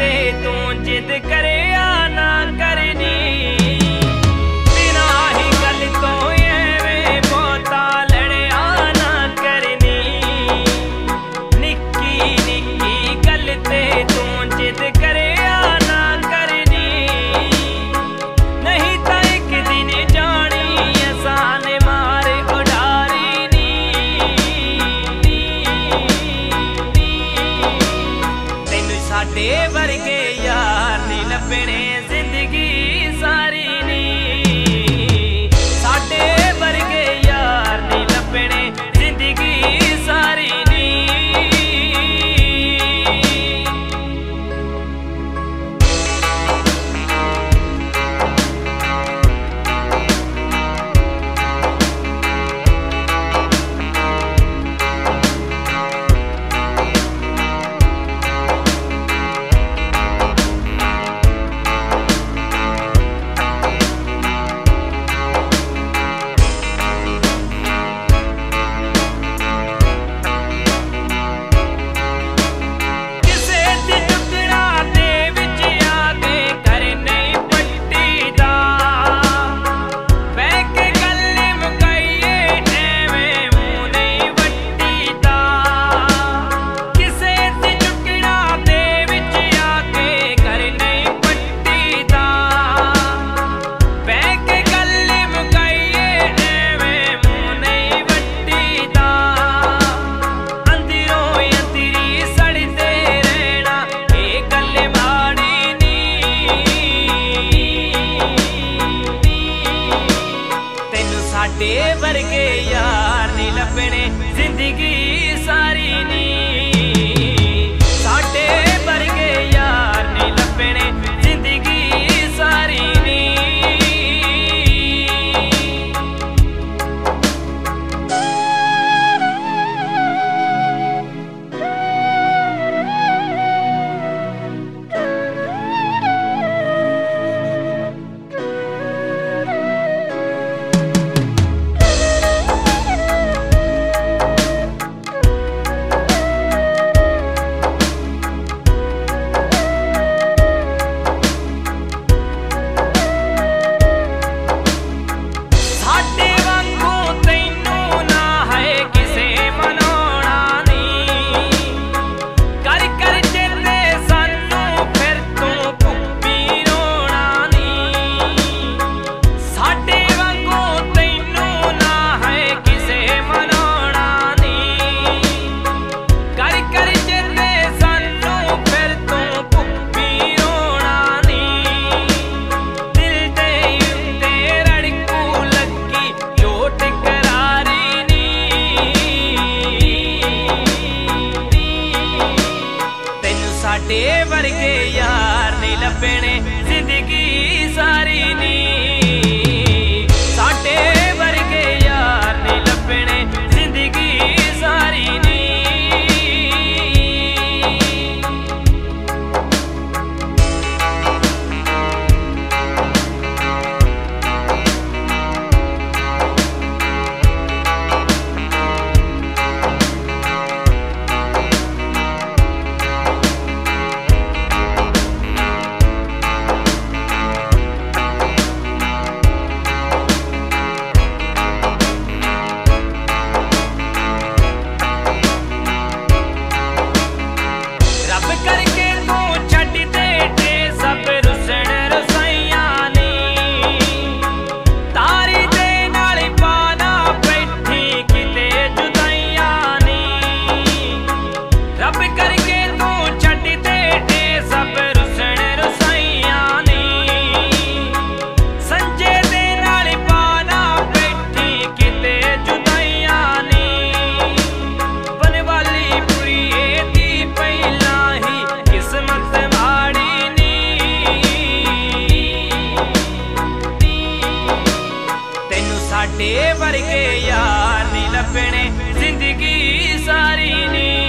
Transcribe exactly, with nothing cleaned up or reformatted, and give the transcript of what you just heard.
ते तू जिद करे ना करनी बिना ही गल तो एवें बहुता लड़िया ना करनी निक्की निक्की गल ते तू जिद करे ना करनी नहीं तो एक दिन जानी असान मारे उडारी नी तेनू साडे वर्गे यार नहीं लभणे जिंदगी सारी नी साडे वर्गे यार नहीं लभणे जिंदगी सारी नी साडे वर्गे यार नहीं लभणे जिंदगी सारी नी साडे वर्गे यार नहीं लभणे जिंदगी सारी नी साडे वर्गे यार नहीं लभणे जिंदगी सारी नी साडे वर्गे यार नहीं लभणे जिंदगी सारी नी साडे वर्गे यार नहीं लभणे जिंदगी सारी नी।